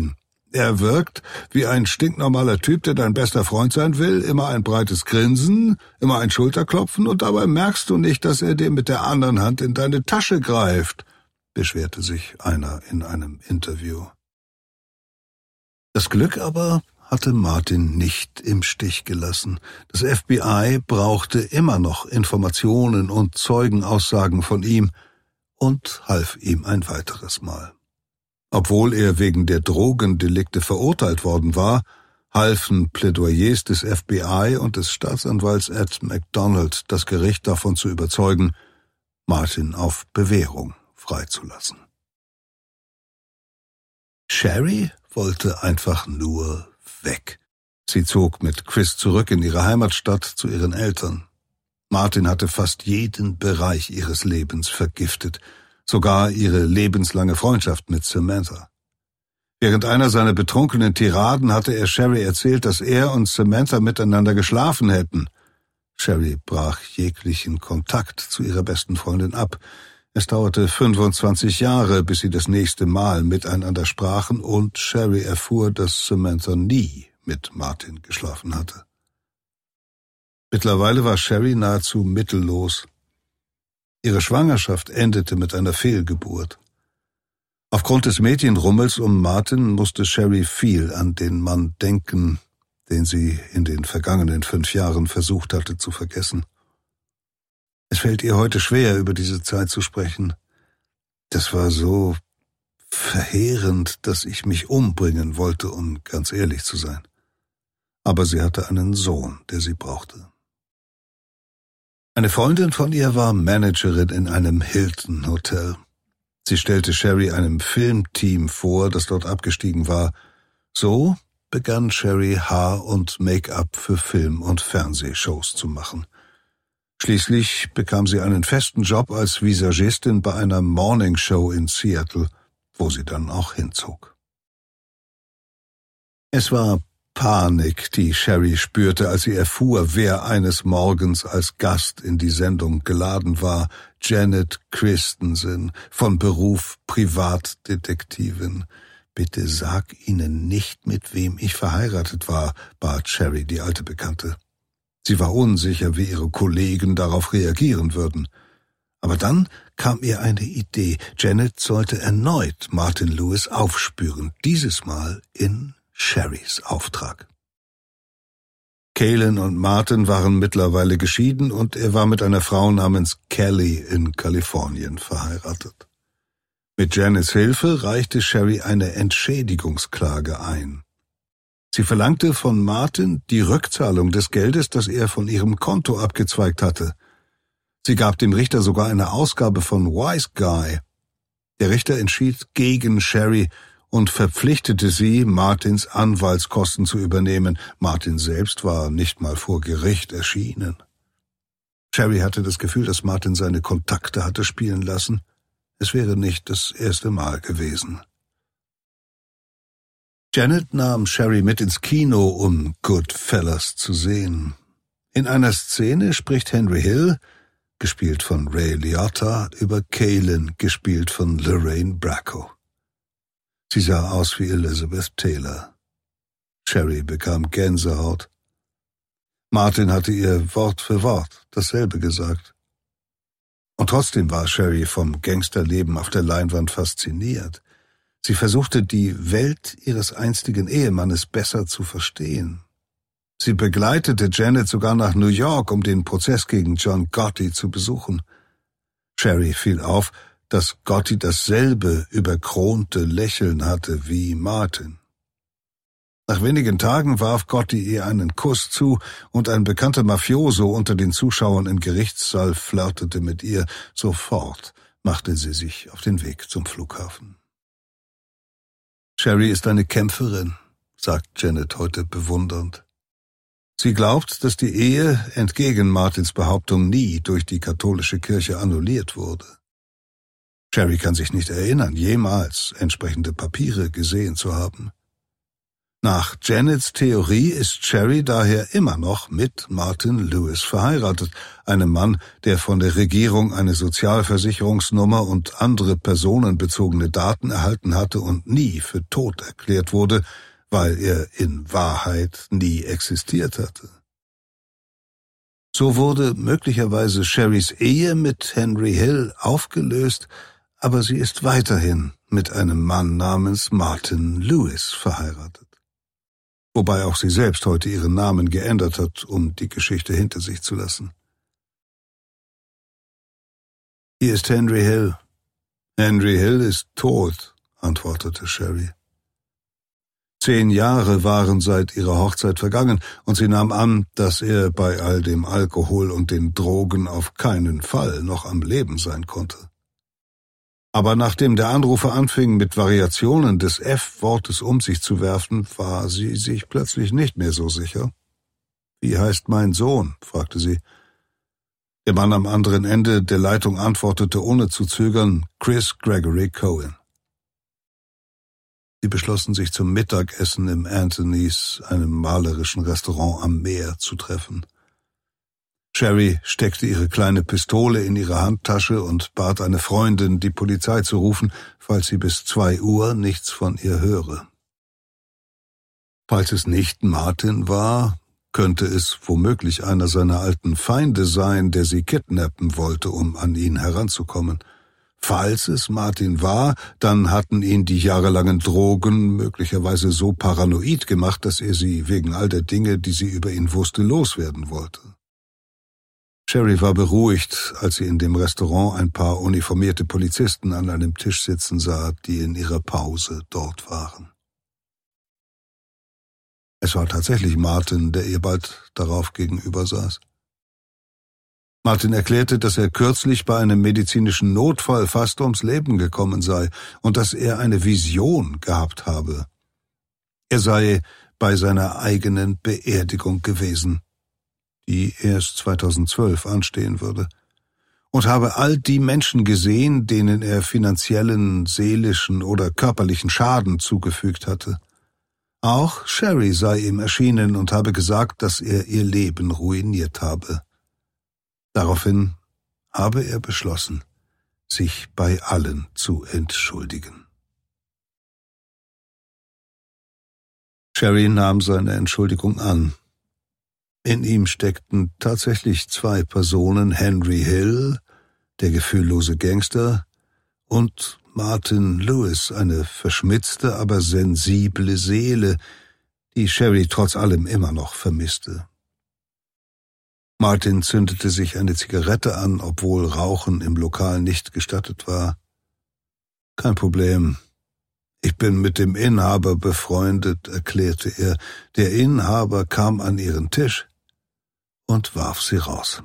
Er wirkt wie ein stinknormaler Typ, der dein bester Freund sein will, immer ein breites Grinsen, immer ein Schulterklopfen, und dabei merkst du nicht, dass er dir mit der anderen Hand in deine Tasche greift, beschwerte sich einer in einem Interview. Das Glück aber hatte Martin nicht im Stich gelassen. Das F B I brauchte immer noch Informationen und Zeugenaussagen von ihm und half ihm ein weiteres Mal. Obwohl er wegen der Drogendelikte verurteilt worden war, halfen Plädoyers des F B I und des Staatsanwalts Ed McDonald, das Gericht davon zu überzeugen, Martin auf Bewährung freizulassen. Sherry wollte einfach nur weg. Sie zog mit Chris zurück in ihre Heimatstadt zu ihren Eltern. Martin hatte fast jeden Bereich ihres Lebens vergiftet, sogar ihre lebenslange Freundschaft mit Samantha. Während einer seiner betrunkenen Tiraden hatte er Sherry erzählt, dass er und Samantha miteinander geschlafen hätten. Sherry brach jeglichen Kontakt zu ihrer besten Freundin ab. Es dauerte fünfundzwanzig Jahre, bis sie das nächste Mal miteinander sprachen, und Sherry erfuhr, dass Samantha nie mit Martin geschlafen hatte. Mittlerweile war Sherry nahezu mittellos. Ihre Schwangerschaft endete mit einer Fehlgeburt. Aufgrund des Medienrummels um Martin musste Sherry viel an den Mann denken, den sie in den vergangenen fünf Jahren versucht hatte zu vergessen. Es fällt ihr heute schwer, über diese Zeit zu sprechen. Das war so verheerend, dass ich mich umbringen wollte, um ganz ehrlich zu sein. Aber sie hatte einen Sohn, der sie brauchte. Eine Freundin von ihr war Managerin in einem Hilton-Hotel. Sie stellte Sherry einem Filmteam vor, das dort abgestiegen war. So begann Sherry Haar- und Make-up für Film- und Fernsehshows zu machen. Schließlich bekam sie einen festen Job als Visagistin bei einer Morningshow in Seattle, wo sie dann auch hinzog. Es war Panik, die Sherry spürte, als sie erfuhr, wer eines Morgens als Gast in die Sendung geladen war: Janet Christensen, von Beruf Privatdetektivin. »Bitte sag ihnen nicht, mit wem ich verheiratet war«, bat Sherry die alte Bekannte. Sie war unsicher, wie ihre Kollegen darauf reagieren würden. Aber dann kam ihr eine Idee. Janet sollte erneut Martin Lewis aufspüren, dieses Mal in Sherrys Auftrag. Kaylin und Martin waren mittlerweile geschieden und er war mit einer Frau namens Kelly in Kalifornien verheiratet. Mit Janets Hilfe reichte Sherry eine Entschädigungsklage ein. Sie verlangte von Martin die Rückzahlung des Geldes, das er von ihrem Konto abgezweigt hatte. Sie gab dem Richter sogar eine Ausgabe von Wise Guy. Der Richter entschied gegen Sherry und verpflichtete sie, Martins Anwaltskosten zu übernehmen. Martin selbst war nicht mal vor Gericht erschienen. Sherry hatte das Gefühl, dass Martin seine Kontakte hatte spielen lassen. Es wäre nicht das erste Mal gewesen. Janet nahm Sherry mit ins Kino, um Goodfellas zu sehen. In einer Szene spricht Henry Hill, gespielt von Ray Liotta, über Kaylin, gespielt von Lorraine Bracco. Sie sah aus wie Elizabeth Taylor. Sherry bekam Gänsehaut. Martin hatte ihr Wort für Wort dasselbe gesagt. Und trotzdem war Sherry vom Gangsterleben auf der Leinwand fasziniert. Sie versuchte, die Welt ihres einstigen Ehemannes besser zu verstehen. Sie begleitete Janet sogar nach New York, um den Prozess gegen John Gotti zu besuchen. Sherry fiel auf, dass Gotti dasselbe überkronte Lächeln hatte wie Martin. Nach wenigen Tagen warf Gotti ihr einen Kuss zu und ein bekannter Mafioso unter den Zuschauern im Gerichtssaal flirtete mit ihr. Sofort machte sie sich auf den Weg zum Flughafen. Sherry ist eine Kämpferin, sagt Janet heute bewundernd. Sie glaubt, dass die Ehe entgegen Martins Behauptung nie durch die katholische Kirche annulliert wurde. Sherry kann sich nicht erinnern, jemals entsprechende Papiere gesehen zu haben. Nach Janets Theorie ist Sherry daher immer noch mit Martin Lewis verheiratet, einem Mann, der von der Regierung eine Sozialversicherungsnummer und andere personenbezogene Daten erhalten hatte und nie für tot erklärt wurde, weil er in Wahrheit nie existiert hatte. So wurde möglicherweise Sherrys Ehe mit Henry Hill aufgelöst, aber sie ist weiterhin mit einem Mann namens Martin Lewis verheiratet. Wobei auch sie selbst heute ihren Namen geändert hat, um die Geschichte hinter sich zu lassen. Hier ist Henry Hill. Henry Hill ist tot, antwortete Sherry. Zehn Jahre waren seit ihrer Hochzeit vergangen, und sie nahm an, dass er bei all dem Alkohol und den Drogen auf keinen Fall noch am Leben sein konnte. Aber nachdem der Anrufer anfing, mit Variationen des F-Wortes um sich zu werfen, war sie sich plötzlich nicht mehr so sicher. »Wie heißt mein Sohn?« fragte sie. Der Mann am anderen Ende der Leitung antwortete ohne zu zögern, »Chris Gregory Cohen.« Sie beschlossen, sich zum Mittagessen im Anthony's, einem malerischen Restaurant am Meer, zu treffen. Sherry steckte ihre kleine Pistole in ihre Handtasche und bat eine Freundin, die Polizei zu rufen, falls sie bis zwei Uhr nichts von ihr höre. Falls es nicht Martin war, könnte es womöglich einer seiner alten Feinde sein, der sie kidnappen wollte, um an ihn heranzukommen. Falls es Martin war, dann hatten ihn die jahrelangen Drogen möglicherweise so paranoid gemacht, dass er sie wegen all der Dinge, die sie über ihn wusste, loswerden wollte. Sherry war beruhigt, als sie in dem Restaurant ein paar uniformierte Polizisten an einem Tisch sitzen sah, die in ihrer Pause dort waren. Es war tatsächlich Martin, der ihr bald darauf gegenüber saß. Martin erklärte, dass er kürzlich bei einem medizinischen Notfall fast ums Leben gekommen sei und dass er eine Vision gehabt habe. Er sei bei seiner eigenen Beerdigung gewesen, die erst zweitausendzwölf anstehen würde, und habe all die Menschen gesehen, denen er finanziellen, seelischen oder körperlichen Schaden zugefügt hatte. Auch Sherry sei ihm erschienen und habe gesagt, dass er ihr Leben ruiniert habe. Daraufhin habe er beschlossen, sich bei allen zu entschuldigen. Sherry nahm seine Entschuldigung an. In ihm steckten tatsächlich zwei Personen, Henry Hill, der gefühllose Gangster, und Martin Lewis, eine verschmitzte, aber sensible Seele, die Sherry trotz allem immer noch vermisste. Martin zündete sich eine Zigarette an, obwohl Rauchen im Lokal nicht gestattet war. »Kein Problem. Ich bin mit dem Inhaber befreundet«, erklärte er. Der Inhaber kam an ihren Tisch und warf sie raus.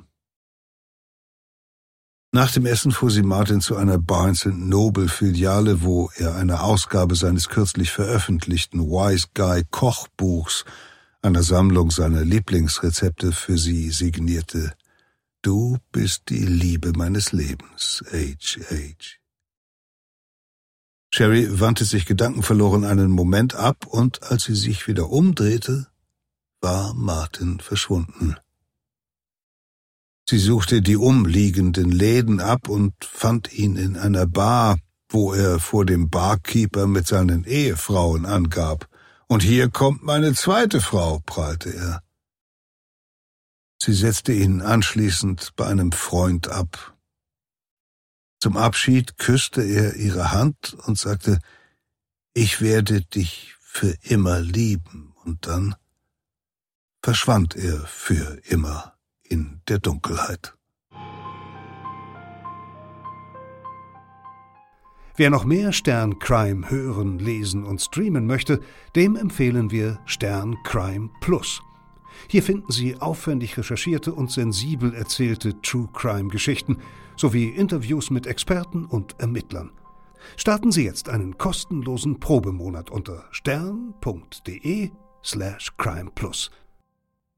Nach dem Essen fuhr sie Martin zu einer Barnes and Noble Filiale, wo er eine Ausgabe seines kürzlich veröffentlichten Wise Guy Kochbuchs, einer Sammlung seiner Lieblingsrezepte, für sie signierte. »Du bist die Liebe meines Lebens, H H« Sherry wandte sich gedankenverloren einen Moment ab, und als sie sich wieder umdrehte, war Martin verschwunden. Sie suchte die umliegenden Läden ab und fand ihn in einer Bar, wo er vor dem Barkeeper mit seinen Ehefrauen angab. »Und hier kommt meine zweite Frau«, prahlte er. Sie setzte ihn anschließend bei einem Freund ab. Zum Abschied küsste er ihre Hand und sagte, »Ich werde dich für immer lieben«, und dann verschwand er für immer in der Dunkelheit. Wer noch mehr Stern Crime hören, lesen und streamen möchte, dem empfehlen wir Stern Crime Plus. Hier finden Sie aufwendig recherchierte und sensibel erzählte True-Crime-Geschichten sowie Interviews mit Experten und Ermittlern. Starten Sie jetzt einen kostenlosen Probemonat unter stern punkt de slash crime plus.